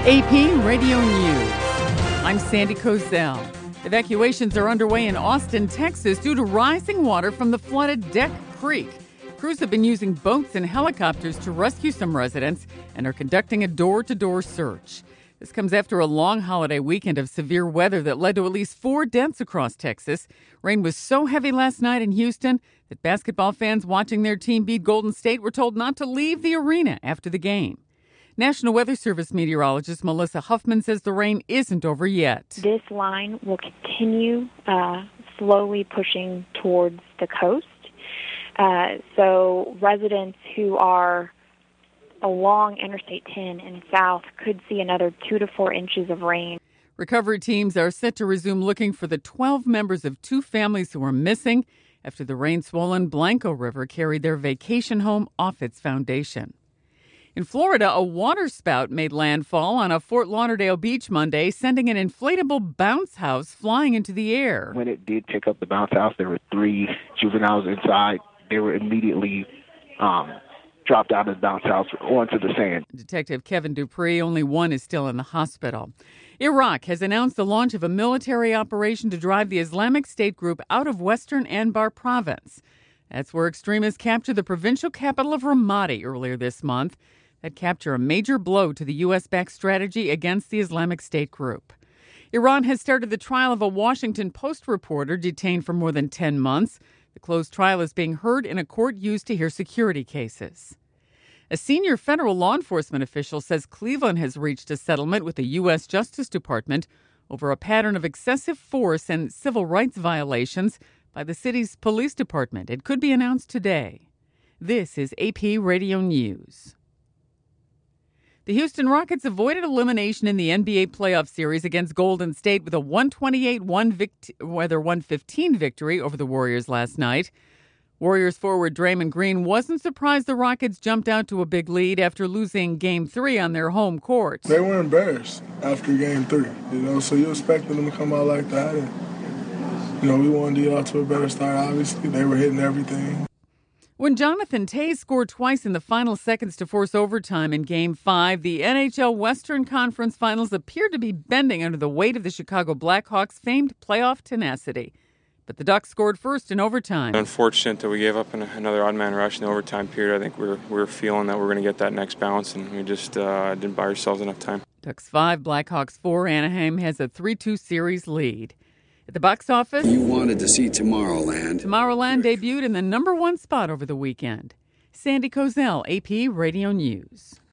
AP Radio News. I'm Sandy Kozel. Evacuations are underway in Austin, Texas due to rising water from the flooded Deck Creek. Crews have been using boats and helicopters to rescue some residents and are conducting a door-to-door search. This comes after a long holiday weekend of severe weather that led to at least 4 deaths across Texas. Rain was so heavy last night in Houston that basketball fans watching their team beat Golden State were told not to leave the arena after the game. National Weather Service meteorologist Melissa Huffman says the rain isn't over yet. This line will continue slowly pushing towards the coast. So residents who are along Interstate 10 and south could see another 2 to 4 inches of rain. Recovery teams are set to resume looking for the 12 members of 2 families who are missing after the rain-swollen Blanco River carried their vacation home off its foundation. In Florida, a water spout made landfall on a Fort Lauderdale beach Monday, sending an inflatable bounce house flying into the air. When it did pick up the bounce house, there were 3 juveniles inside. They were immediately dropped out of the bounce house onto the sand. Detective Kevin Dupree, only one is still in the hospital. Iraq has announced the launch of a military operation to drive the Islamic State group out of western Anbar province. That's where extremists captured the provincial capital of Ramadi earlier this month. That capture a major blow to the U.S.-backed strategy against the Islamic State group. Iran has started the trial of a Washington Post reporter detained for more than 10 months. The closed trial is being heard in a court used to hear security cases. A senior federal law enforcement official says Cleveland has reached a settlement with the U.S. Justice Department over a pattern of excessive force and civil rights violations by the city's police department. It could be announced today. This is AP Radio News. The Houston Rockets avoided elimination in the NBA playoff series against Golden State with a 128-115 victory over the Warriors last night. Warriors forward Draymond Green wasn't surprised the Rockets jumped out to a big lead after losing Game 3 on their home court. They were embarrassed after Game 3, so you expected them to come out like that. And, we wanted to get out to a better start, obviously. They were hitting everything. When Jonathan Tays scored twice in the final seconds to force overtime in Game 5, the NHL Western Conference Finals appeared to be bending under the weight of the Chicago Blackhawks' famed playoff tenacity. But the Ducks scored first in overtime. Unfortunate that we gave up another odd-man rush in the overtime period. I think we were feeling that we were going to get that next bounce, and we just didn't buy ourselves enough time. Ducks 5, Blackhawks 4. Anaheim has a 3-2 series lead. At the box office, you wanted to see Tomorrowland. Tomorrowland debuted in the #1 spot over the weekend. Sandy Kozel, AP Radio News.